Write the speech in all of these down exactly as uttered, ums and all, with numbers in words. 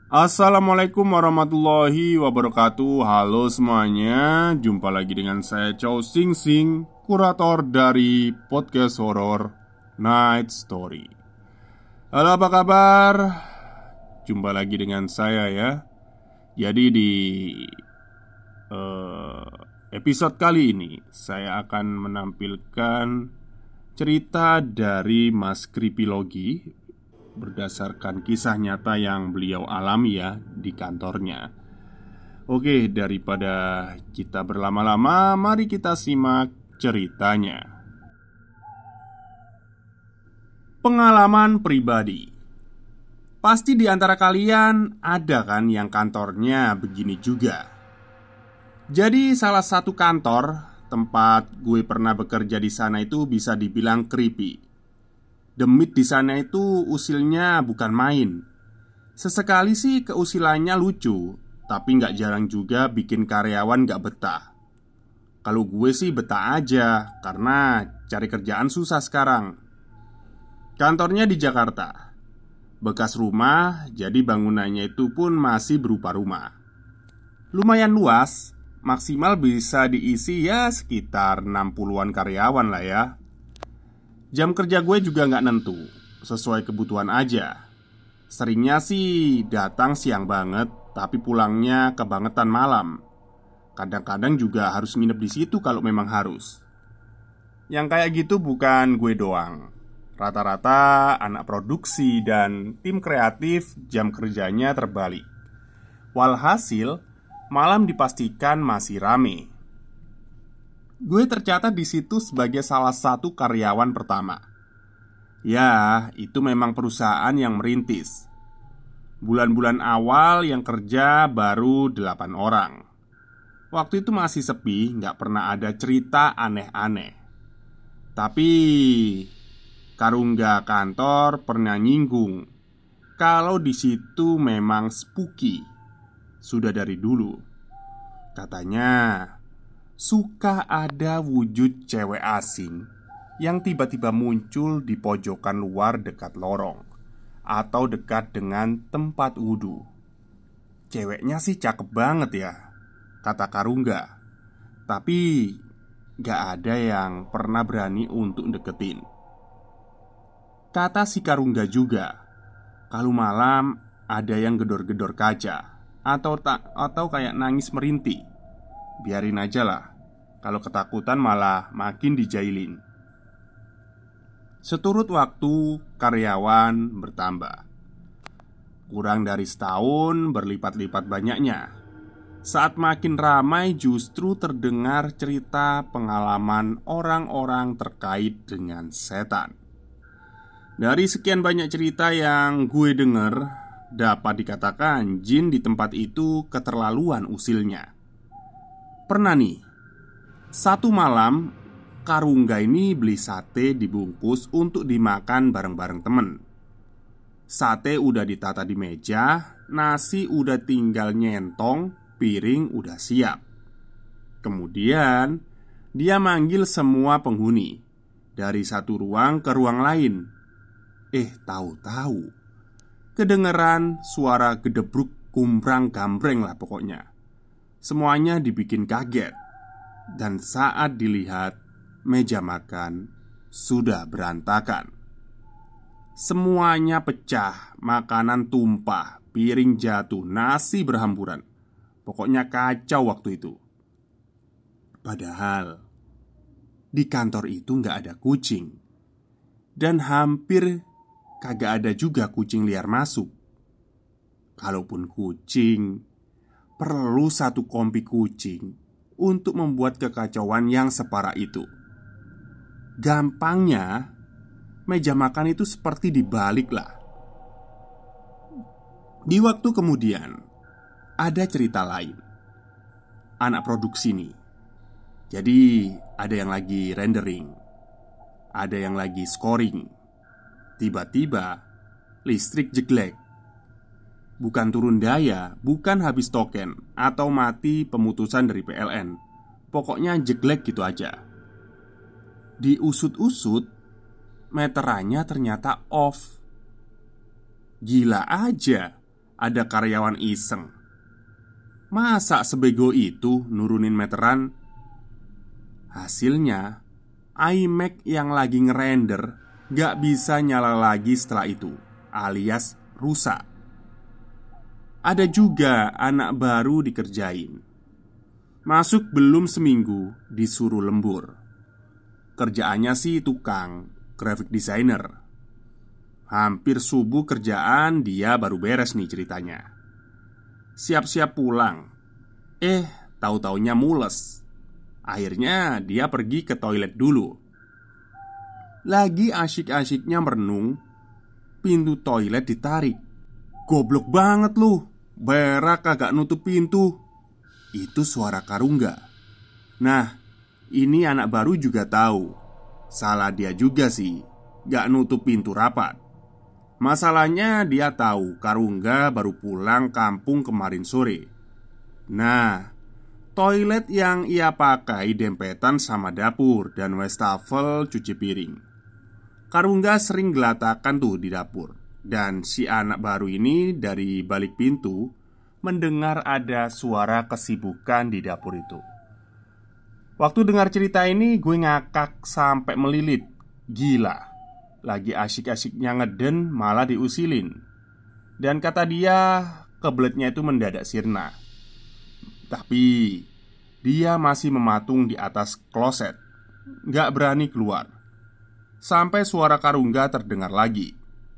Assalamualaikum warahmatullahi wabarakatuh. Halo semuanya, jumpa lagi dengan saya Chow Sing Sing, kurator dari podcast horor Night Story. Halo, apa kabar? Jumpa lagi dengan saya ya. Jadi di uh, episode kali ini saya akan menampilkan cerita dari Mas Kripilogi berdasarkan kisah nyata yang beliau alami ya di kantornya. Oke, daripada kita berlama-lama, mari kita simak ceritanya. Pengalaman pribadi. Pasti di antara kalian ada kan yang kantornya begini juga. Jadi salah satu kantor tempat gue pernah bekerja di sana itu bisa dibilang creepy. Demit di sana itu usilnya bukan main. Sesekali sih keusilannya lucu, tapi nggak jarang juga bikin karyawan nggak betah. Kalau gue sih betah aja, karena cari kerjaan susah sekarang. Kantornya di Jakarta. Bekas rumah, jadi bangunannya itu pun masih berupa rumah. Lumayan luas, maksimal bisa diisi ya sekitar enam puluhan karyawan lah ya. Jam kerja gue juga nggak nentu, sesuai kebutuhan aja. Seringnya sih datang siang banget, tapi pulangnya kebangetan malam. Kadang-kadang juga harus nginep di situ kalau memang harus. Yang kayak gitu bukan gue doang. Rata-rata anak produksi dan tim kreatif jam kerjanya terbalik. Walhasil, malam dipastikan masih rame. Gue tercatat di situ sebagai salah satu karyawan pertama. Ya, itu memang perusahaan yang merintis. Bulan-bulan awal yang kerja baru delapan orang. Waktu itu masih sepi, nggak pernah ada cerita aneh-aneh. Tapi Karungga kantor pernah nyinggung kalau di situ memang spooky. Sudah dari dulu. Katanya suka ada wujud cewek asing yang tiba-tiba muncul di pojokan luar dekat lorong atau dekat dengan tempat wudhu. Ceweknya sih cakep banget ya, kata Karungga. Tapi gak ada yang pernah berani untuk deketin. Kata si Karungga juga, kalau malam ada yang gedor-gedor kaca atau tak atau kayak nangis merintih. Biarin aja lah. Kalau ketakutan malah makin dijailin. Seturut waktu, karyawan bertambah. Kurang dari setahun, berlipat-lipat banyaknya. Saat makin ramai justru terdengar cerita pengalaman orang-orang terkait dengan setan. Dari sekian banyak cerita yang gue denger, dapat dikatakan jin di tempat itu keterlaluan usilnya. Pernah nih, satu malam Karungga ini beli sate dibungkus untuk dimakan bareng-bareng temen. Sate udah ditata di meja, nasi udah tinggal nyentong, piring udah siap. Kemudian dia manggil semua penghuni dari satu ruang ke ruang lain. Eh, tahu-tahu kedengeran suara gedebruk kumprang gambreng lah pokoknya. Semuanya dibikin kaget. Dan saat dilihat, meja makan sudah berantakan. Semuanya pecah, makanan tumpah, piring jatuh, nasi berhamburan. Pokoknya kacau waktu itu. Padahal di kantor itu nggak ada kucing. Dan hampir kagak ada juga kucing liar masuk. Kalaupun kucing, perlu satu kompi kucing untuk membuat kekacauan yang separah itu. Gampangnya, meja makan itu seperti dibalik lah. Di waktu kemudian, ada cerita lain. Anak produksi nih. Jadi ada yang lagi rendering, ada yang lagi scoring. Tiba-tiba listrik jeglek. Bukan turun daya, bukan habis token, atau mati pemutusan dari P L N. Pokoknya jeglek gitu aja. Diusut-usut, meterannya ternyata off. Gila aja, ada karyawan iseng. Masa sebego itu nurunin meteran? Hasilnya iMac yang lagi ngerender gak bisa nyala lagi setelah itu, alias rusak. Ada juga anak baru dikerjain. Masuk belum seminggu disuruh lembur. Kerjaannya sih tukang, graphic designer. Hampir subuh kerjaan dia baru beres nih ceritanya. Siap-siap pulang. Eh, tahu-taunya mules. Akhirnya dia pergi ke toilet dulu. Lagi asyik-asyiknya merenung, pintu toilet ditarik. Goblok banget lu, berak kagak nutup pintu. Itu suara Karungga. Nah, ini anak baru juga tahu. Salah dia juga sih, gak nutup pintu rapat. Masalahnya dia tahu Karungga baru pulang kampung kemarin sore. Nah, toilet yang ia pakai dempetan sama dapur dan wastafel cuci piring. Karungga sering gelatakan tuh di dapur. Dan si anak baru ini dari balik pintu mendengar ada suara kesibukan di dapur itu. Waktu dengar cerita ini gue ngakak sampai melilit. Gila, lagi asyik-asyiknya ngeden malah diusilin. Dan kata dia, kebeletnya itu mendadak sirna. Tapi dia masih mematung di atas kloset, gak berani keluar. Sampai suara Karungga terdengar lagi.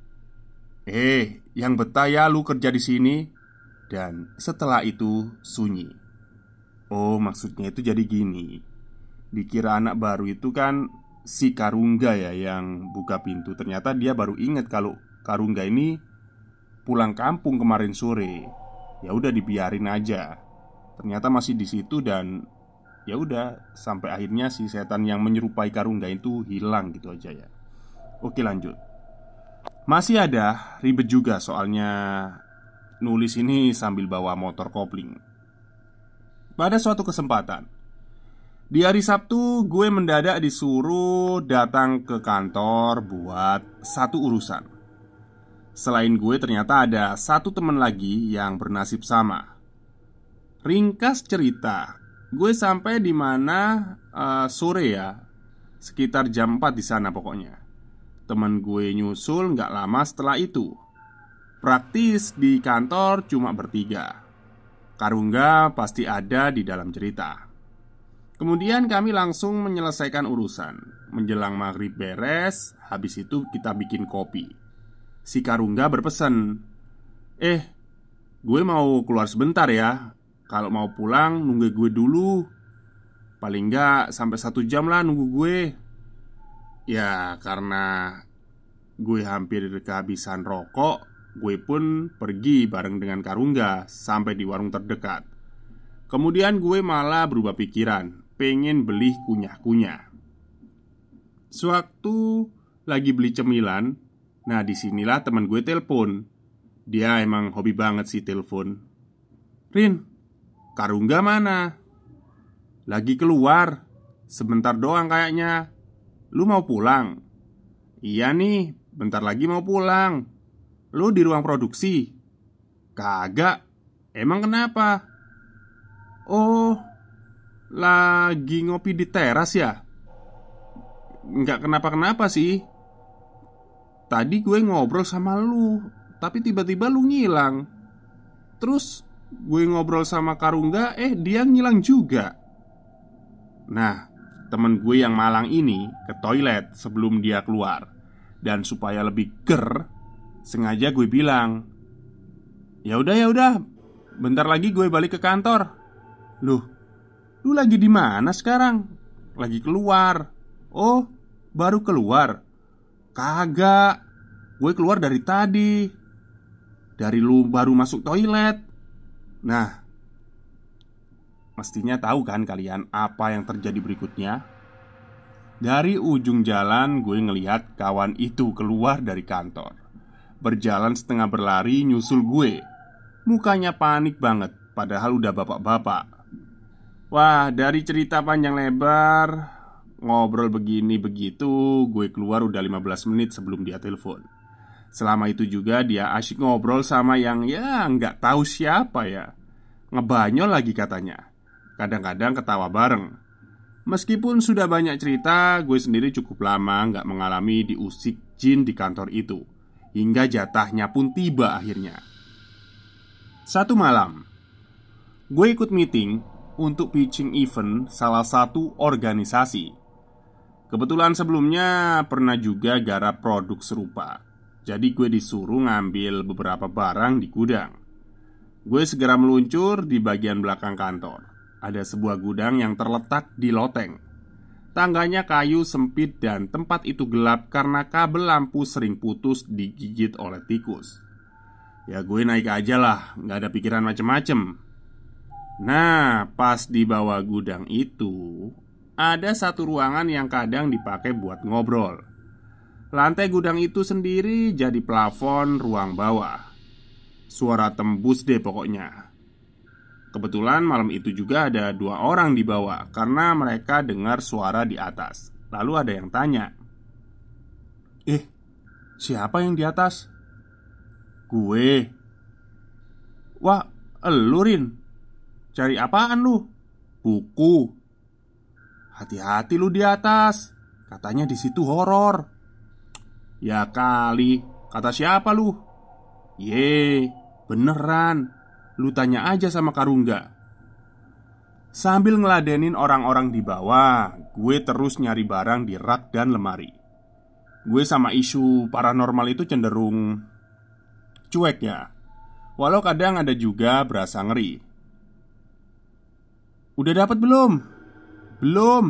Eh, yang betah ya lu kerja di sini. Dan setelah itu sunyi. Oh, maksudnya itu jadi gini. Dikira anak baru itu kan si Karungga ya yang buka pintu. Ternyata dia baru ingat kalau Karungga ini pulang kampung kemarin sore. Ya udah dibiarin aja. Ternyata masih di situ dan ya udah sampai akhirnya si setan yang menyerupai Karungga itu hilang gitu aja ya. Oke, lanjut. Masih ada ribet juga soalnya nulis ini sambil bawa motor kopling. Pada suatu kesempatan di hari Sabtu, gue mendadak disuruh datang ke kantor buat satu urusan. Selain gue ternyata ada satu teman lagi yang bernasib sama. Ringkas cerita, gue sampai di mana uh, sore ya, sekitar jam empat di sana pokoknya. Temen gue nyusul gak lama setelah itu. Praktis di kantor cuma bertiga. Karungga pasti ada di dalam cerita. Kemudian kami langsung menyelesaikan urusan. Menjelang maghrib beres, habis itu kita bikin kopi. Si Karungga berpesan, "Eh, gue mau keluar sebentar ya. Kalau mau pulang nunggu gue dulu. Paling gak sampai satu jam lah nunggu gue." Ya karena gue hampir kehabisan rokok, gue pun pergi bareng dengan Karungga sampai di warung terdekat. Kemudian gue malah berubah pikiran, pengen beli kunyah-kunyah. Sewaktu lagi beli cemilan, nah disinilah teman gue telepon. Dia emang hobi banget sih telepon. "Rin, Karungga mana?" "Lagi keluar. Sebentar doang kayaknya. Lu mau pulang?" "Iya nih, bentar lagi mau pulang." "Lu di ruang produksi?" "Kagak. Emang kenapa?" "Oh, lagi ngopi di teras ya?" "Nggak kenapa-kenapa sih. Tadi gue ngobrol sama lu, tapi tiba-tiba lu ngilang. Terus gue ngobrol sama Karungga, eh dia ngilang juga." Nah, temen gue yang malang ini ke toilet sebelum dia keluar. Dan supaya lebih ger, sengaja gue bilang, "Ya udah ya udah, bentar lagi gue balik ke kantor." "Loh, lu lagi di mana sekarang?" "Lagi keluar." "Oh, baru keluar?" "Kagak, gue keluar dari tadi. Dari lu baru masuk toilet." Nah, mestinya tahu kan kalian apa yang terjadi berikutnya? Dari ujung jalan gue ngelihat kawan itu keluar dari kantor, berjalan setengah berlari nyusul gue. Mukanya panik banget, padahal udah bapak-bapak. Wah, dari cerita panjang lebar, ngobrol begini begitu, gue keluar udah lima belas menit sebelum dia telepon. Selama itu juga dia asyik ngobrol sama yang ya nggak tahu siapa ya. Ngebanyol lagi katanya. Kadang-kadang ketawa bareng. Meskipun sudah banyak cerita, gue sendiri cukup lama nggak mengalami diusik jin di kantor itu. Hingga jatahnya pun tiba akhirnya. Satu malam, gue ikut meeting untuk pitching event salah satu organisasi. Kebetulan sebelumnya pernah juga garap produk serupa. Jadi gue disuruh ngambil beberapa barang di gudang. Gue segera meluncur di bagian belakang kantor. Ada sebuah gudang yang terletak di loteng. Tangganya kayu sempit dan tempat itu gelap karena kabel lampu sering putus digigit oleh tikus. Ya gue naik aja lah, gak ada pikiran macem-macem. Nah, pas di bawah gudang itu ada satu ruangan yang kadang dipakai buat ngobrol. Lantai gudang itu sendiri jadi plafon ruang bawah. Suara tembus deh pokoknya. Kebetulan malam itu juga ada dua orang di bawah karena mereka dengar suara di atas. Lalu ada yang tanya, "Eh, siapa yang di atas?" "Gue." "Wah, elu Rin. Cari apaan lu?" "Buku." "Hati-hati lu di atas. Katanya di situ horor." "Ya kali, kata siapa lu?" "Ye, beneran. Lu tanya aja sama Karungga." Sambil ngeladenin orang-orang di bawah, gue terus nyari barang di rak dan lemari. Gue sama isu paranormal itu cenderung cuek ya. Walau kadang ada juga berasa ngeri. "Udah dapat belum?" "Belum."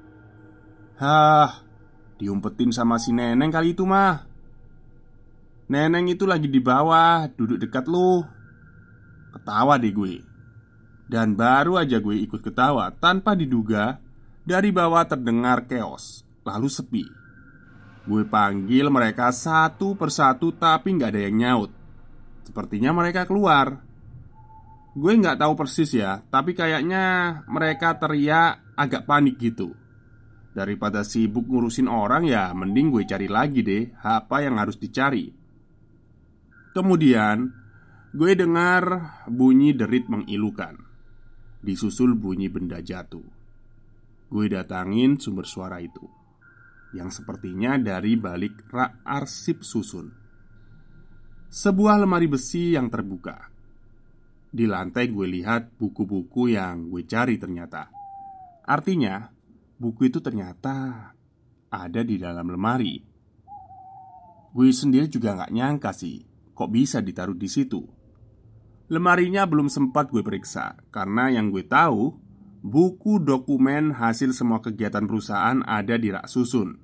"Hah, diumpetin sama si Neneng kali itu mah." "Neneng itu lagi di bawah, duduk dekat lu." Ketawa deh gue. Dan baru aja gue ikut ketawa, tanpa diduga dari bawah terdengar keos, lalu sepi. Gue panggil mereka satu persatu tapi gak ada yang nyaut. Sepertinya mereka keluar. Gue gak tahu persis ya, tapi kayaknya mereka teriak agak panik gitu. Daripada sibuk ngurusin orang ya mending gue cari lagi deh apa yang harus dicari. Kemudian gue dengar bunyi derit mengilukan, disusul bunyi benda jatuh. Gue datangin sumber suara itu, yang sepertinya dari balik rak arsip susun. Sebuah lemari besi yang terbuka. Di lantai gue lihat buku-buku yang gue cari ternyata. Artinya buku itu ternyata ada di dalam lemari. Gue sendiri juga gak nyangka sih, kok bisa ditaruh di situ. Lemarinya belum sempat gue periksa, karena yang gue tahu buku dokumen hasil semua kegiatan perusahaan ada di rak susun.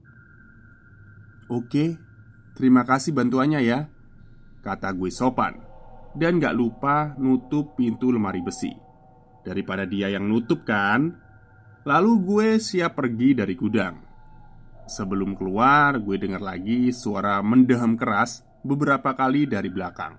"Oke, terima kasih bantuannya ya," kata gue sopan. Dan gak lupa nutup pintu lemari besi. Daripada dia yang nutup kan. Lalu gue siap pergi dari gudang. Sebelum keluar, gue dengar lagi suara mendem keras beberapa kali dari belakang.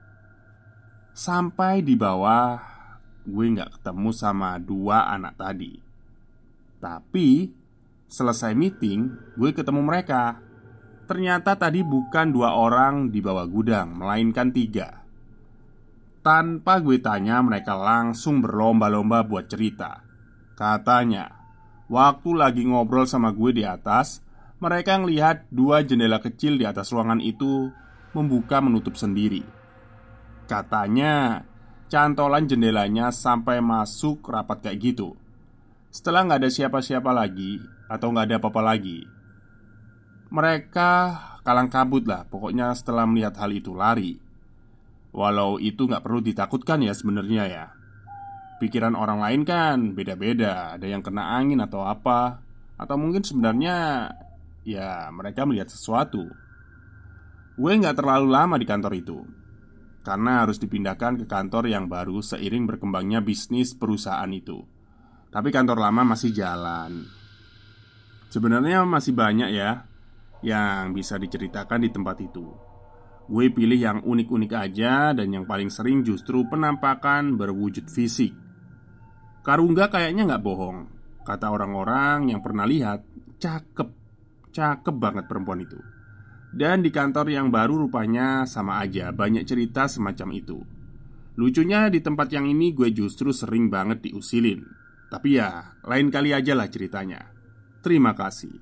Sampai di bawah, gue gak ketemu sama dua anak tadi. Tapi selesai meeting, gue ketemu mereka. Ternyata tadi bukan dua orang di bawah gudang, melainkan tiga. Tanpa gue tanya, mereka langsung berlomba-lomba buat cerita. Katanya, waktu lagi ngobrol sama gue di atas, mereka ngelihat dua jendela kecil di atas ruangan itu membuka menutup sendiri. Katanya, cantolan jendelanya sampai masuk rapat kayak gitu. Setelah gak ada siapa-siapa lagi, atau gak ada apa-apa lagi, mereka kalang kabut lah. Pokoknya setelah melihat hal itu lari. Walau itu gak perlu ditakutkan ya sebenarnya ya. Pikiran orang lain kan beda-beda. Ada yang kena angin atau apa. Atau mungkin sebenarnya ya mereka melihat sesuatu. Gue gak terlalu lama di kantor itu, karena harus dipindahkan ke kantor yang baru seiring berkembangnya bisnis perusahaan itu. Tapi kantor lama masih jalan. Sebenarnya masih banyak ya yang bisa diceritakan di tempat itu. Gue pilih yang unik-unik aja. Dan yang paling sering justru penampakan berwujud fisik. Karungga kayaknya gak bohong. Kata orang-orang yang pernah lihat, cakep. Cakep banget perempuan itu. Dan di kantor yang baru rupanya sama aja, banyak cerita semacam itu. Lucunya di tempat yang ini gue justru sering banget diusilin. Tapi ya, lain kali aja lah ceritanya. Terima kasih.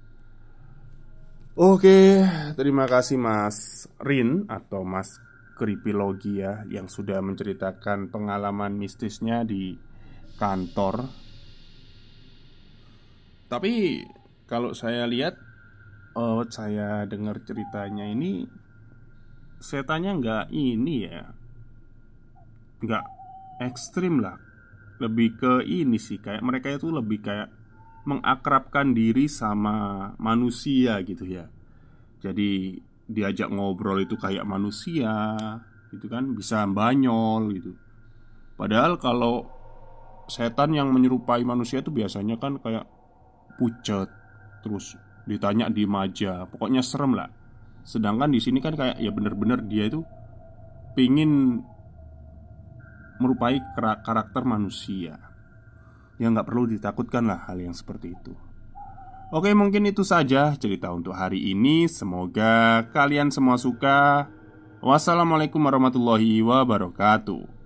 Oke, terima kasih Mas Rin atau Mas Kripilogi ya, yang sudah menceritakan pengalaman mistisnya di kantor. Tapi kalau saya lihat, oh saya dengar ceritanya ini, setannya nggak ini ya, nggak ekstrim lah. Lebih ke ini sih, kayak mereka itu lebih kayak mengakrabkan diri sama manusia gitu ya. Jadi diajak ngobrol itu kayak manusia gitu kan, bisa banyol gitu. Padahal kalau setan yang menyerupai manusia itu biasanya kan kayak pucet, terus ditanya di aja, pokoknya serem lah. Sedangkan di sini kan kayak ya bener-bener dia itu pingin merupai karakter manusia. Ya nggak perlu ditakutkan lah hal yang seperti itu. Oke, mungkin itu saja cerita untuk hari ini. Semoga kalian semua suka. Wassalamualaikum warahmatullahi wabarakatuh.